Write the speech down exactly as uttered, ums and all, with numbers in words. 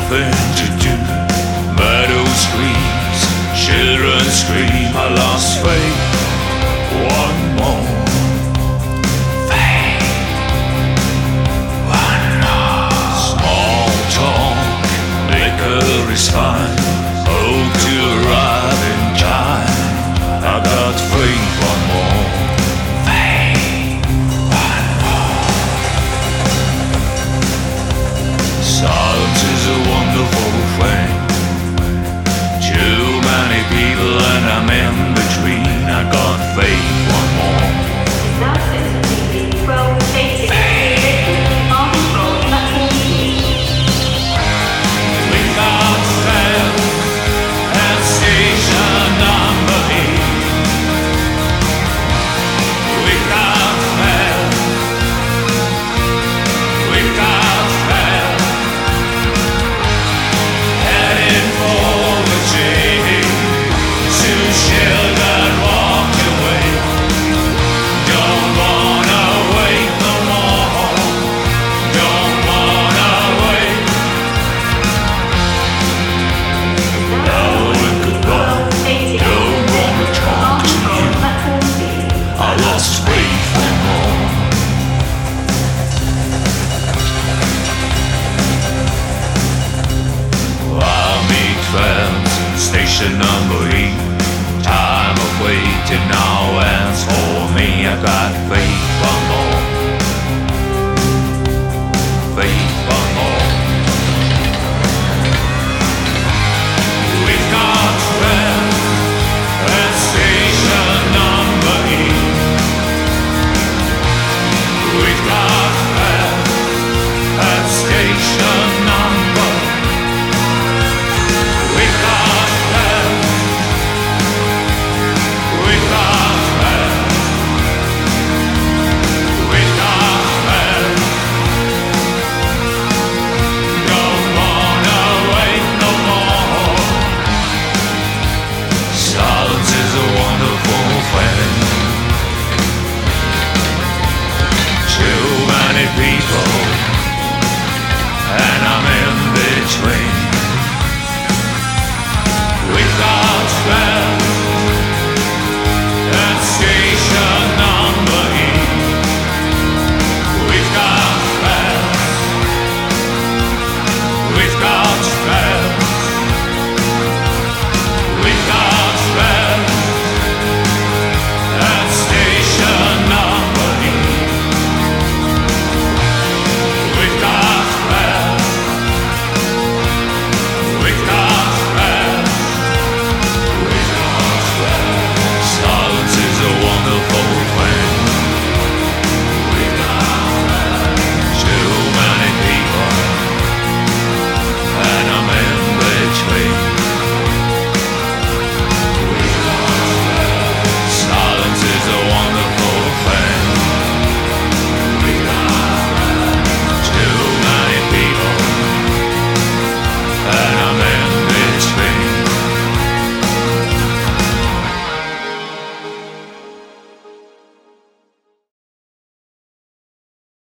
nothing to do. Meadows screams, children scream, I lost faith. One more faith, one more. Small talk, liquor is fine. Hope to arrive in time. I got faith, one more faith, one more. Silence is a wonderful thing. Too many people and I'm in between. I got faith, one more. Now six twelve eighty. On control, platform B. We got faith at station number eight. We got faith. We got faith. Heading for the city. Two children walked away. Don't wanna wait no more. Don't wanna wait. Now and goodbye. Don't wanna talk to you. I lost faith no more. I'll meet friends, station number eight. Time of waiting now ends for me. I got faith, one more. Faith, one more. We got friends at station number eight. We got friends at station number. We got friends. We got friends. We got friends. Don't wanna wait no more. Silence is a wonderful thing. Too many people, and I'm in between. We got